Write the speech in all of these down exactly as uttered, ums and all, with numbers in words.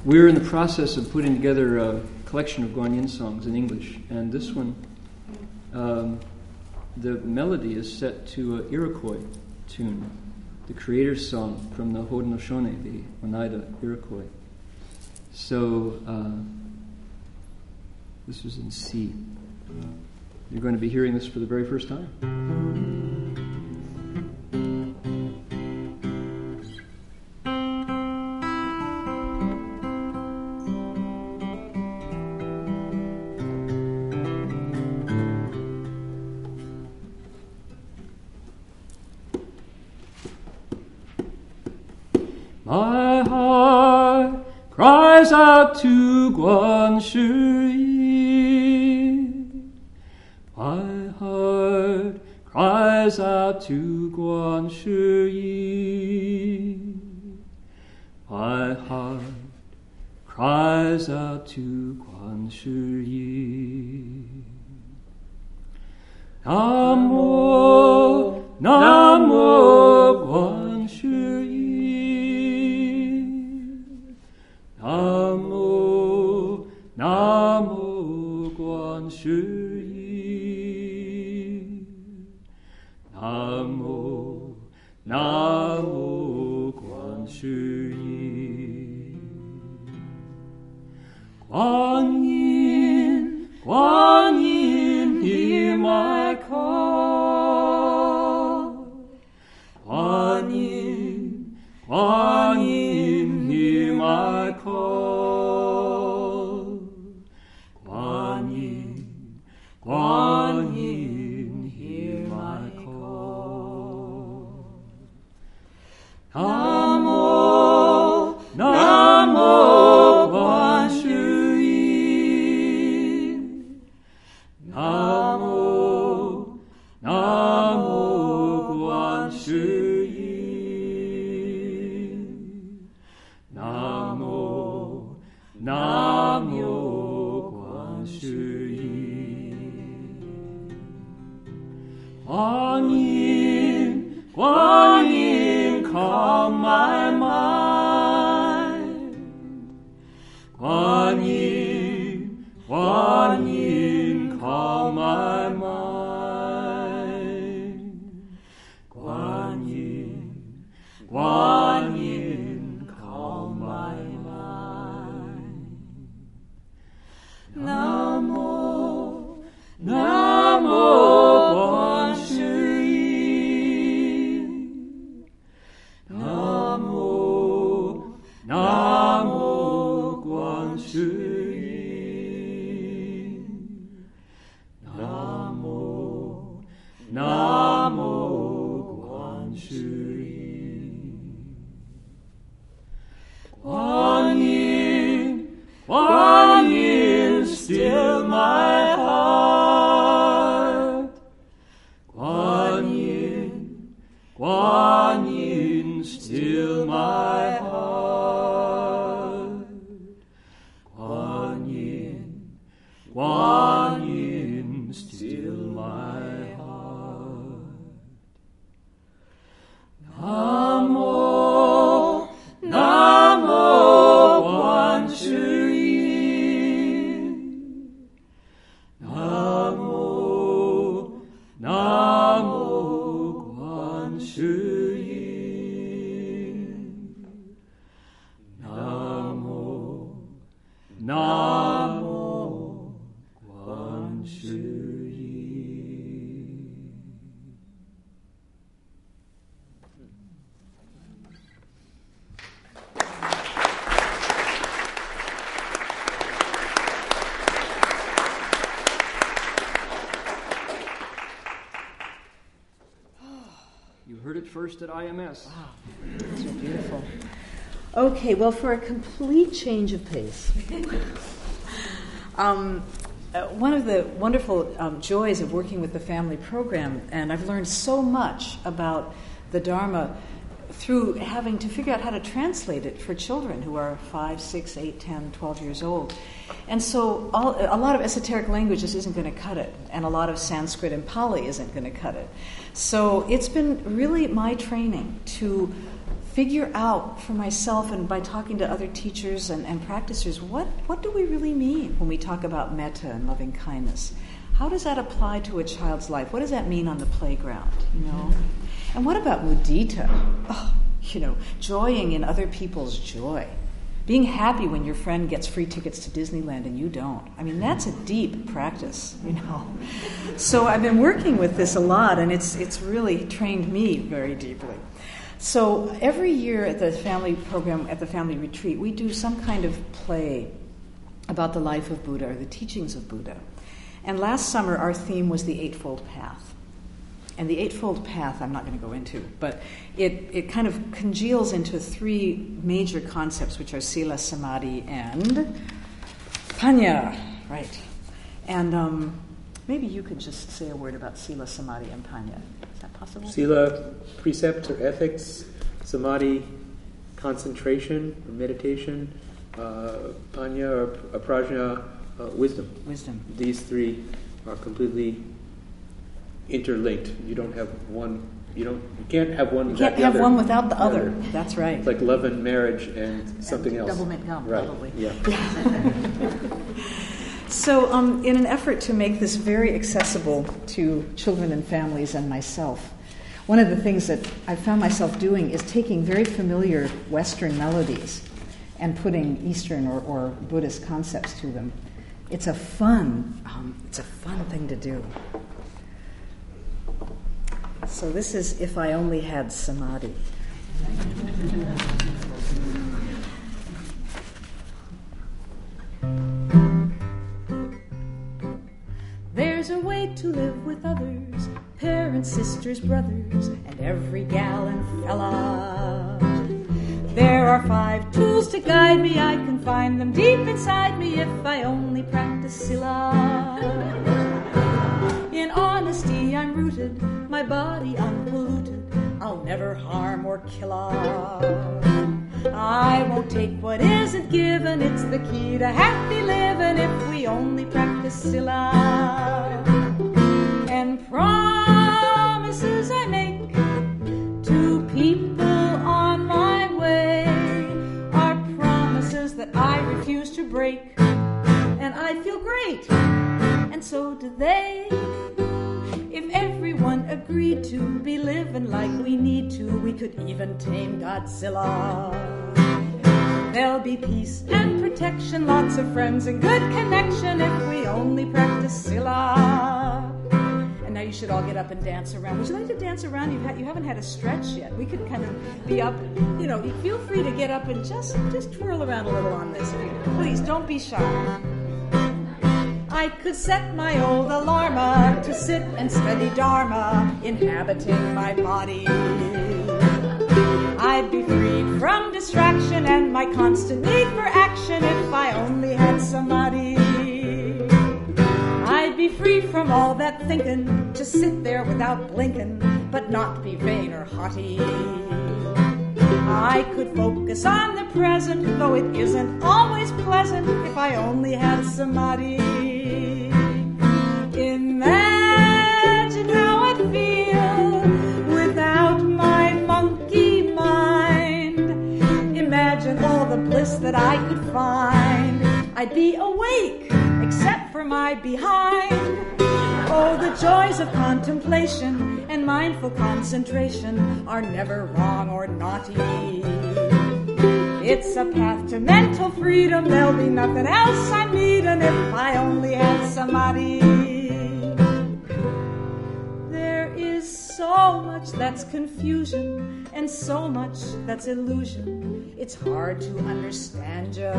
we're in the process of putting together a collection of Guanyin songs in English, and this one, um, the melody is set to an Iroquois tune, the creator's song from the Haudenosaunee, the Oneida Iroquois. So uh, this is in C. You're going to be hearing this for the very first time. My heart cries out to Guan Shi. My heart cries out to Guan Shi. My heart cries out to Guan Shi. Namo, Namo Guan Shi. Namo, Namo Guan Shi. Namo, Namo Guan Shi. Guan Yin, Guan Yin, hear my call. Guan Yin, Guan Yin, hear my call. Guan Yin, Guan Yin, hear my call. Namo, Namo Guan Shi. Namo, Namo Guan Shi. Namo, Namo Guan Shi. Guan Yin, Guan Yin, calm my mind. Guan Yin, Guan Yin, calm my mind. Guan Yin, Guan Yin, calm my mind. Namo, Namo Guan Shi. Namo, Namo Guan Shi. Namo, Namo Guan Shi. Guan Yin, Guan Yin, still my heart. Guan Yin, Guan Yin, still my heart. Guan Yin, Guan Yin, still my heart. Namo, Namo Guan Shi. Namo, Namo Guan Shi. Namo, Namo Guan Shi. You heard it first at I M S. Wow, those are beautiful. Okay, well, for a complete change of pace, um, uh, one of the wonderful um, joys of working with the family program, and I've learned so much about the Dharma through having to figure out how to translate it for children who are five, six, eight, ten, twelve years old. And so all, a lot of esoteric language just isn't going to cut it, and a lot of Sanskrit and Pali isn't going to cut it. So it's been really my training to figure out for myself and by talking to other teachers and, and practitioners, what, what do we really mean when we talk about metta and loving kindness? How does that apply to a child's life? What does that mean on the playground, you know? And what about mudita? Oh, you know, joying in other people's joy. Being happy when your friend gets free tickets to Disneyland and you don't. I mean, that's a deep practice, you know. So I've been working with this a lot, and it's it's really trained me very deeply. So every year at the family program, at the family retreat, we do some kind of play about the life of Buddha or the teachings of Buddha. And last summer, our theme was the Eightfold Path. And the Eightfold Path, I'm not going to go into, but it, it kind of congeals into three major concepts, which are Sila, Samadhi, and Panya. Right. And um, maybe you could just say a word about Sila, Samadhi, and Panya. Is that possible? Sila, precept or ethics. Samadhi, concentration or meditation. Uh, Panya or prajna, uh, wisdom. Wisdom. These three are completely interlinked. You don't have one. You don't. You can't have one. You without can't the have other. one without the Yeah. other. That's right. It's like love and marriage and something And else. double mint gum, right. probably. Yeah. So, um, in an effort to make this very accessible to children and families and myself, one of the things that I found myself doing is taking very familiar Western melodies and putting Eastern or, or Buddhist concepts to them. It's a fun, um, it's a fun thing to do. So this is If I Only Had Samadhi. There's a way to live with others, parents, sisters, brothers, and every gal and fella. There are five tools to guide me, I can find them deep inside me if I only practice Sila. In honesty I'm rooted, my body unpolluted, I'll never harm or kill her. I won't take what isn't given, it's the key to happy living if we only practice Sila. And promises I make to people on my way are promises that I refuse to break, and I feel great, and so do they. If everyone agreed to be living like we need to, we could even tame Godzilla. There'll be peace and protection, lots of friends and good connection if we only practice Sila. And now you should all get up and dance around. Would you like to dance around? You've ha- you haven't had a stretch yet. We could kind of be up, you know, feel free to get up and just, just twirl around a little on this. Please, don't be shy. I could set my old alarma to sit and study Dharma, inhabiting my body. I'd be freed from distraction and my constant need for action if I only had Samadhi. I'd be free from all that thinking, to sit there without blinking, but not be vain or haughty. I could focus on the present, though it isn't always pleasant, if I only had Samadhi. Imagine how I'd feel without my monkey mind. Imagine all the bliss that I could find. I'd be awake, except for my behind. Oh, the joys of contemplation and mindful concentration are never wrong or naughty. It's a path to mental freedom. There'll be nothing else I'm needing if I only had Samadhi. There is so much that's confusion and so much that's illusion. It's hard to understand ya.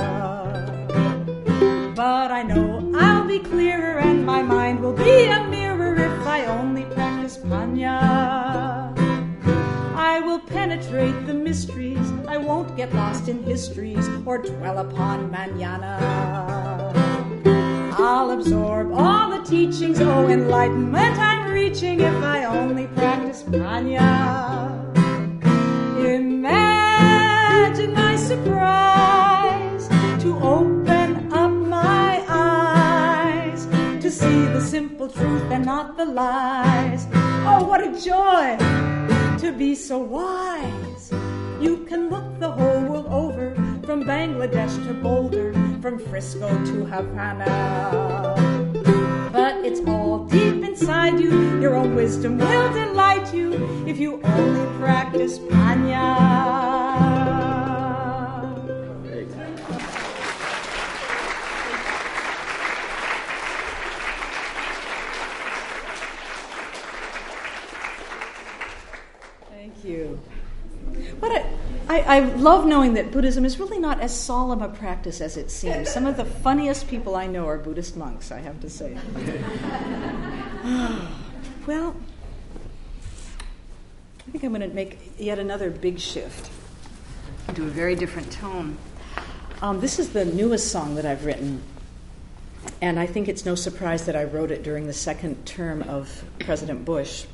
But I know I'll be clearer and my mind will be a mirror if I only practice Panya. I will penetrate the mysteries, I won't get lost in histories or dwell upon manana. I'll absorb all the teachings, oh enlightenment I'm reaching if I only practice Panya. Imagine my surprise to open up my eyes, to see the simple truth and not the lies. Oh, what a joy to be so wise. You can look the whole world over, from Bangladesh to Boulder, from Frisco to Havana. But it's all deep inside you. Your own wisdom will delight you if you only practice Panya. Thank you. What I, I, I love knowing that Buddhism is really not as solemn a practice as it seems. Some of the funniest people I know are Buddhist monks, I have to say. Well, I think I'm going to make yet another big shift into a very different tone. Um, this is the newest song that I've written, and I think it's no surprise that I wrote it during the second term of President Bush.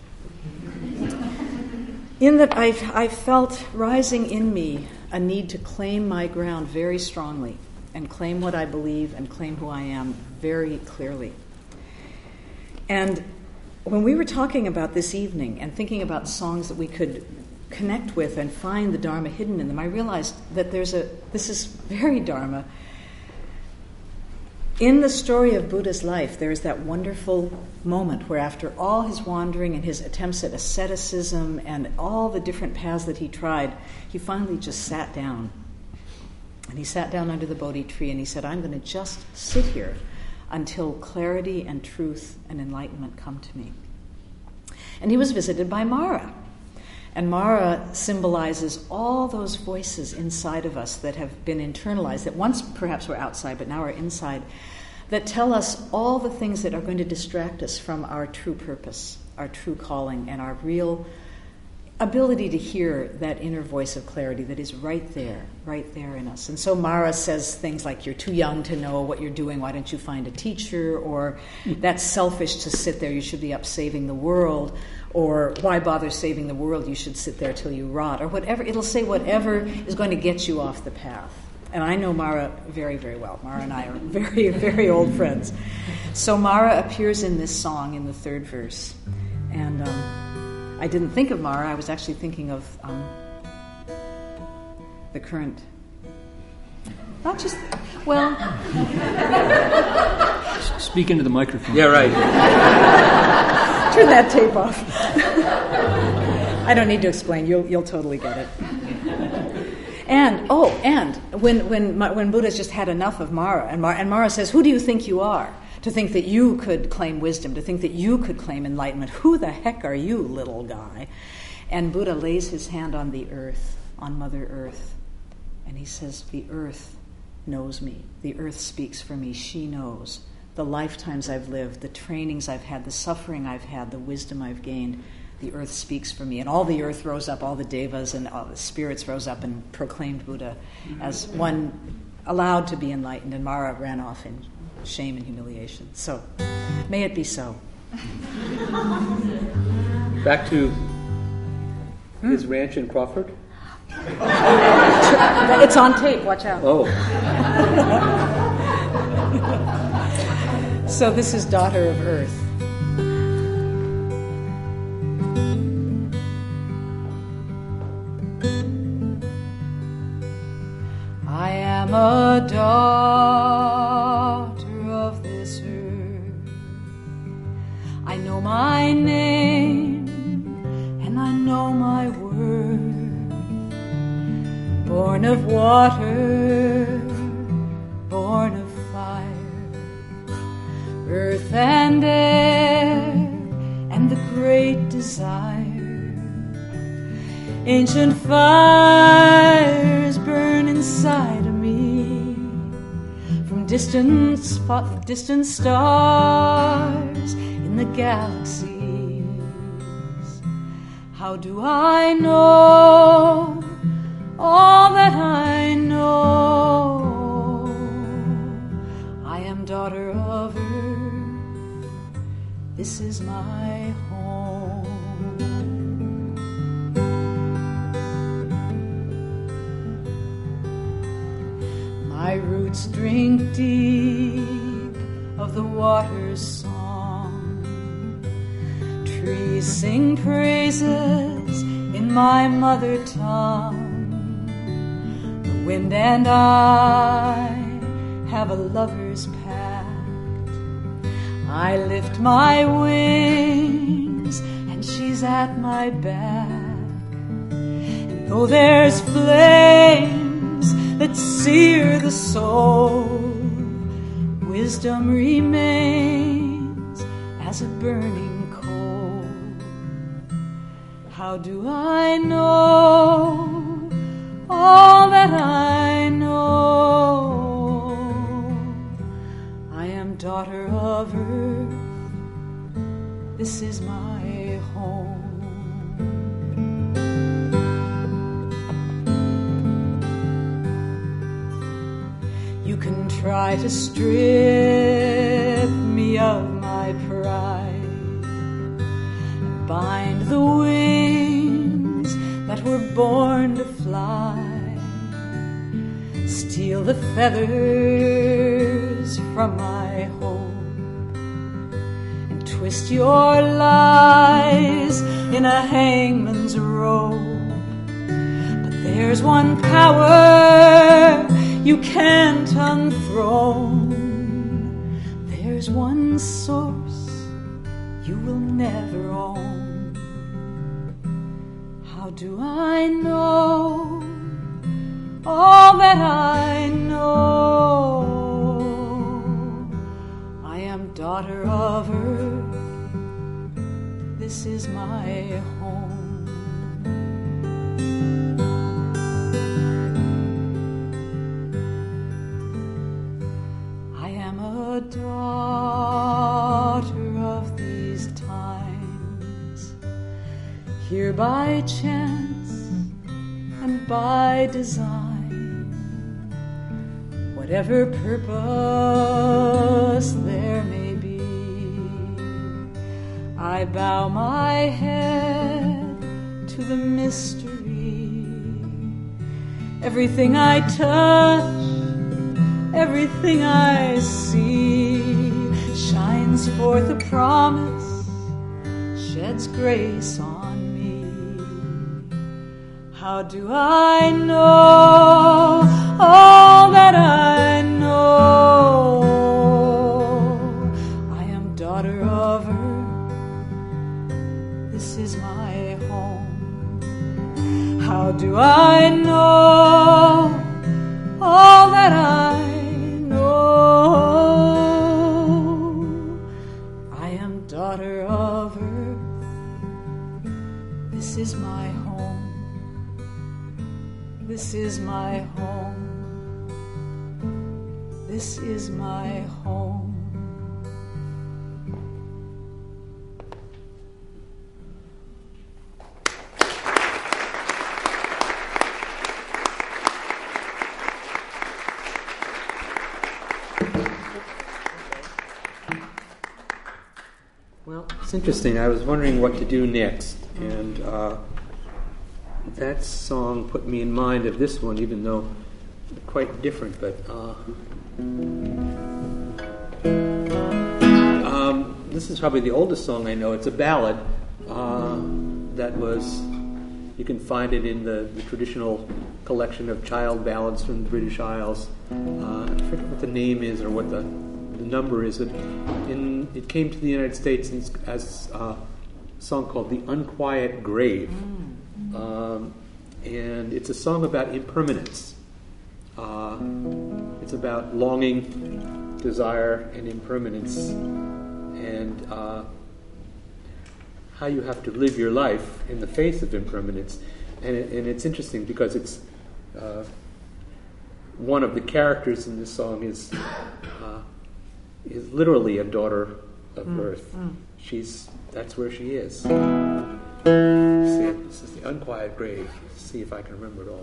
In that I've, I've felt rising in me a need to claim my ground very strongly and claim what I believe and claim who I am very clearly. And when we were talking about this evening and thinking about songs that we could connect with and find the Dharma hidden in them, I realized that there's a, this is very Dharma. In the story of Buddha's life, there is that wonderful moment where after all his wandering and his attempts at asceticism and all the different paths that he tried, he finally just sat down. And he sat down under the Bodhi tree and he said, I'm going to just sit here until clarity and truth and enlightenment come to me. And he was visited by Mara. And Mara symbolizes all those voices inside of us that have been internalized, that once perhaps were outside, but now are inside, that tell us all the things that are going to distract us from our true purpose, our true calling, and our real ability to hear that inner voice of clarity that is right there, right there in us. And so Mara says things like, you're too young to know what you're doing, why don't you find a teacher? Or, that's selfish to sit there, you should be up saving the world. Or, why bother saving the world, you should sit there till you rot. Or whatever, it'll say whatever is going to get you off the path. And I know Mara very, very well. Mara and I are very, very old friends. So Mara appears in this song in the third verse. And um, I didn't think of Mara, I was actually thinking of um, the current, not just, well... Speak into the microphone. Yeah, right. Turn that tape off. I don't need to explain. You'll you'll totally get it. And oh, and when when when Buddha's just had enough of Mara, and Mara, and Mara says, "Who do you think you are? To think that you could claim wisdom, to think that you could claim enlightenment? Who the heck are you, little guy?" And Buddha lays his hand on the earth, on Mother Earth, and he says, "The earth knows me. The earth speaks for me. She knows. The lifetimes I've lived, the trainings I've had, the suffering I've had, the wisdom I've gained, the earth speaks for me." And all the earth rose up, all the devas and all the spirits rose up and proclaimed Buddha as one allowed to be enlightened, and Mara ran off in shame and humiliation. So, may it be so. Back to his ranch in Crawford. It's on tape, watch out. Oh. So this is Daughter of Earth. I am a daughter of this earth. I know my name and I know my worth. Born of water, born of fire, earth and air, and the great desire. Ancient fires burn inside of me, from distant, spot, distant stars in the galaxies. How do I know all that I know? I am daughter of earth, this is my home. My roots drink deep of the water's song. Trees sing praises in my mother tongue. wind and I have a lover's pact. I lift my wings and she's at my back. And though there's flames that sear the soul, wisdom remains as a burning coal. How do I know all that I know? I am daughter of earth, this is my home. You can try to strip me of my pride, bind the wings that were born to fly, steal the feathers from my hope, and twist your lies in a hangman's rope. But there's one power you can't unthrone. There's one source you will never own. How do I know all that I know? I am daughter of earth, this is my home. I am a daughter of these times, here by chance and by design. Whatever purpose there may be, I bow my head to the mystery. Everything I touch, everything I see, shines forth a promise, sheds grace on me. How do I know all that I know? I am daughter of earth, this is my home. How do I know all that I daughter of earth, this is my home, this is my home, this is my home. Well, it's interesting. I was wondering what to do next, and uh, that song put me in mind of this one, even though quite different. But uh, um, this is probably the oldest song I know. It's a ballad uh, that was. You can find it in the, the traditional collection of child ballads from the British Isles. Uh, I forget what the name is or what the the number is. It, in, it came to the United States as a song called The Unquiet Grave. Mm. Um, and it's a song about impermanence. Uh, it's about longing, desire, and impermanence, and uh, how you have to live your life in the face of impermanence. And, it, and it's interesting because it's uh, one of the characters in this song is uh, is literally a daughter of mm, earth. Mm. She's that's where she is. See, this is The Unquiet Grave. See if I can remember it all.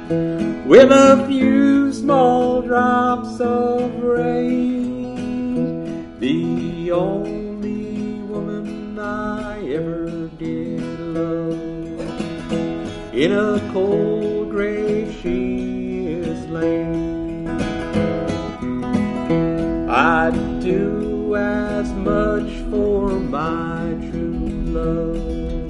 with a few small drops of rain. The only woman I ever did love. In a cold grave she is laid. I'd do as much for my true love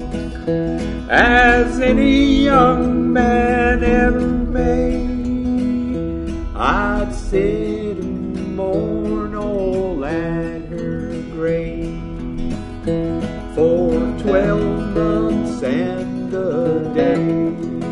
as any young man ever made. I'd sit and mourn all at her grave for twelve months and a day.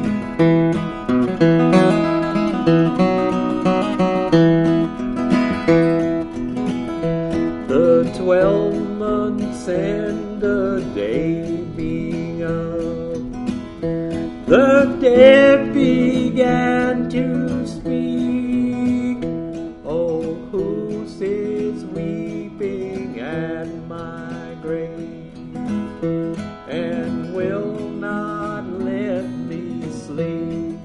The twelve months and a day being up, the dead began to speak. Oh, who sits weeping at my grave and will not let me sleep?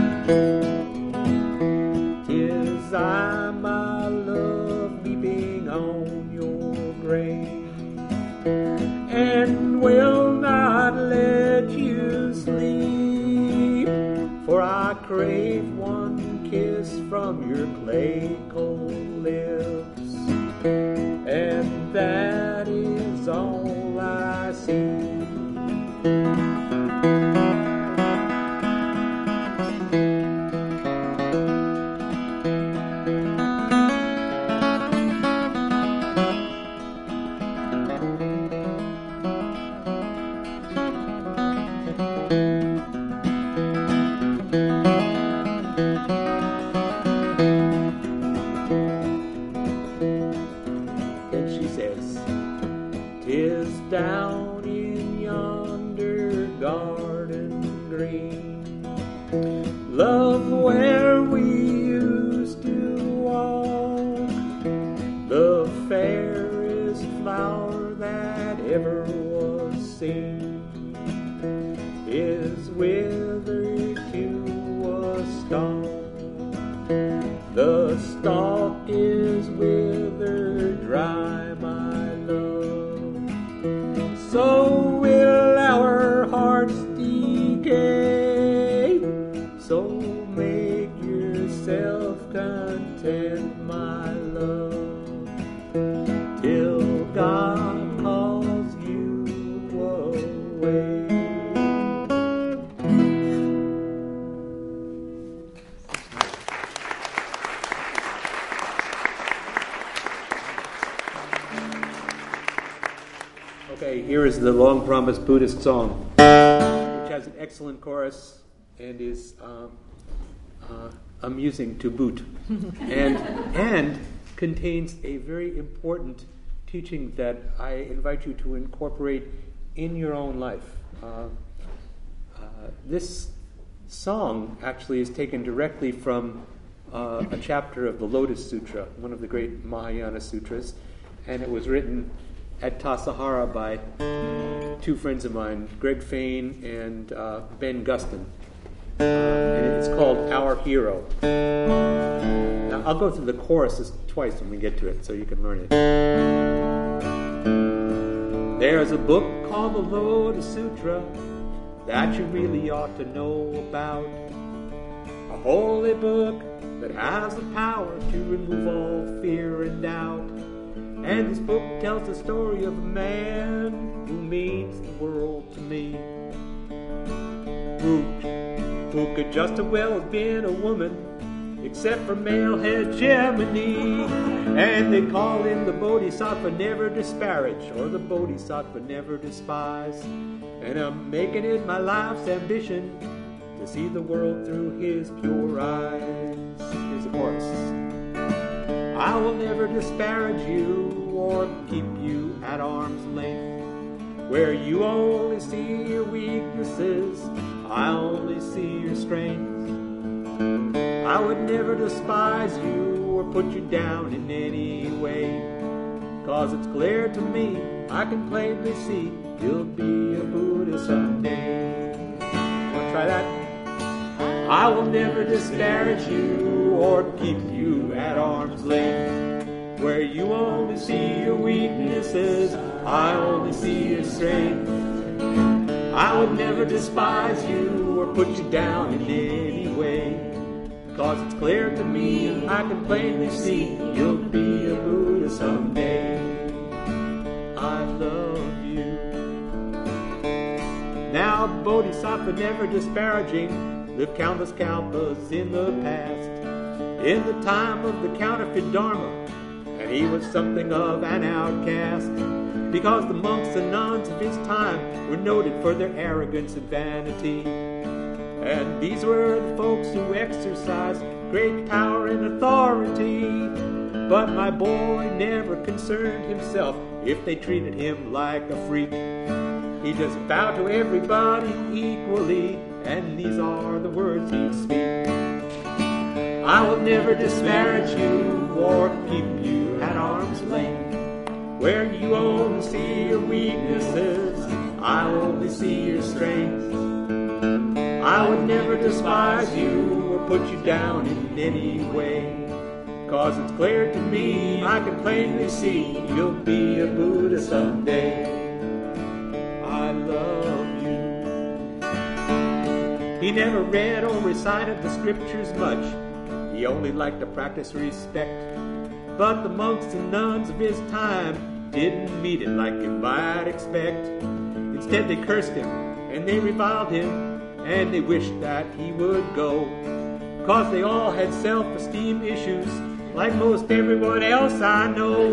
'Tis I, my love, weeping on your grave, and will not let you sleep. For I crave one kiss from your clay cold lips, and that is all I see. Then she says, "'Tis down in yonder garden green, love, where we used to walk. The fairest flower that ever was seen is withered to a stalk. The stalk is withered dry, my love. So will our hearts decay. So make yourself content, my love, till God calls you away." Okay, here is the long-promised Buddhist song, which has an excellent chorus and is um, uh, amusing to boot, and and contains a very important teaching that I invite you to incorporate in your own life. Uh, uh, this song actually is taken directly from uh, a chapter of the Lotus Sutra, one of the great Mahayana sutras, and it was written at Tassajara by two friends of mine, Greg Fain and uh, Ben Gustin. Uh, and it's called Our Hero. Now, I'll go through the choruses twice when we get to it so you can learn it. There's a book called the Lotus Sutra that you really ought to know about. A holy book that has the power to remove all fear and doubt. And this book tells the story of a man who means the world to me, who, who could just as well have been a woman, except for male hegemony. And they call him the Bodhisattva never disparage, or the Bodhisattva never despise. And I'm making it my life's ambition to see the world through his pure eyes. Here's the chorus. I will never disparage you or keep you at arm's length. Where you only see your weaknesses, I only see your strengths. I would never despise you or put you down in any way, 'cause it's clear to me, I can plainly see, you'll be a Buddha someday. Want to try that? I will never disparage you or keep you at arm's length. Where you only see your weaknesses, I only see your strength. I would never despise you or put you down in any way. Cause it's clear to me, I can plainly see, you'll be a Buddha someday. I love you. Now Bodhisattva, never disparaging, lived countless kalpas in the past, in the time of the counterfeit Dharma, and he was something of an outcast, because the monks and nuns of his time were noted for their arrogance and vanity. And these were the folks who exercised great power and authority. But my boy never concerned himself if they treated him like a freak. He just bowed to everybody equally, and these are the words he'd speak. I will never disparage you or keep you at arm's length. Where you only see your weaknesses, I only see your strengths. I would never despise you or put you down in any way. Cause it's clear to me, I can plainly see, you'll be a Buddha someday. I love you. He never read or recited the scriptures much. He only liked to practice respect. But the monks and nuns of his time didn't meet it like you might expect. Instead they cursed him and they reviled him, and they wished that he would go. Cause they all had self-esteem issues, like most everyone else I know.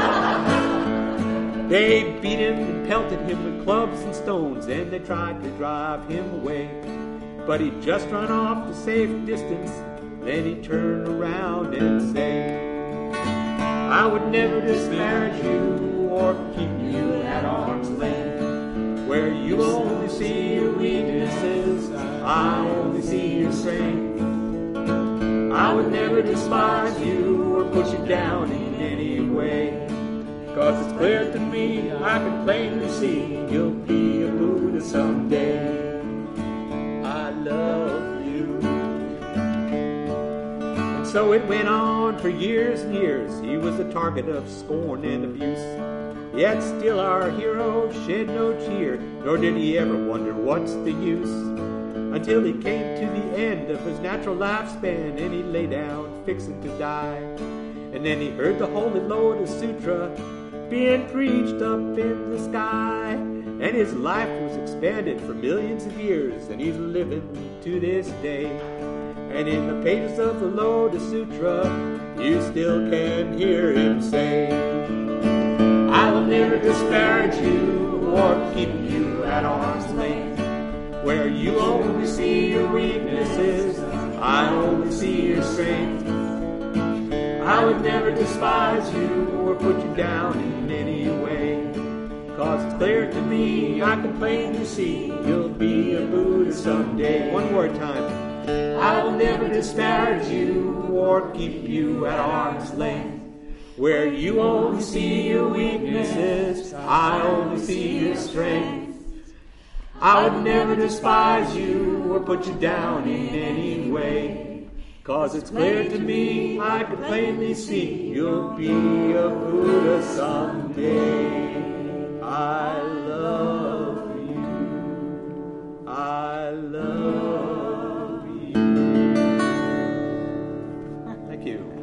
They beat him and pelted him with clubs and stones, and they tried to drive him away. But he'd just run off to safe distance, then he'd turn around and say, I would never disparage you or keep you at arm's length. Where you only see your weaknesses, I only see your strength. I would never despise you or put you down in any way. Cause it's clear to me, I can plainly see, you'll be a Buddha someday. I love you. And so it went on for years and years. He was the target of scorn and abuse. Yet still our hero shed no tear, nor did he ever wonder what's the use. Until he came to the end of his natural lifespan, and he lay down fixing to die. And then he heard the Holy Lotus Sutra being preached up in the sky. And his life was expanded for millions of years, and he's living to this day. And in the pages of the Lotus Sutra, you still can hear him say, I will never disparage you or keep you at arm's length. Where you only see your weaknesses, I only see your strength. I would never despise you or put you down in any way. Cause it's clear to me, I can plainly see, you'll be a Buddha someday. One more time. I will never disparage you or keep you at arm's length. Where you only see your weaknesses, I only see your strength. I would never despise you or put you down in any way. Cause it's clear to me, I can plainly see, you'll be a Buddha someday. I love you. I love you. Thank you.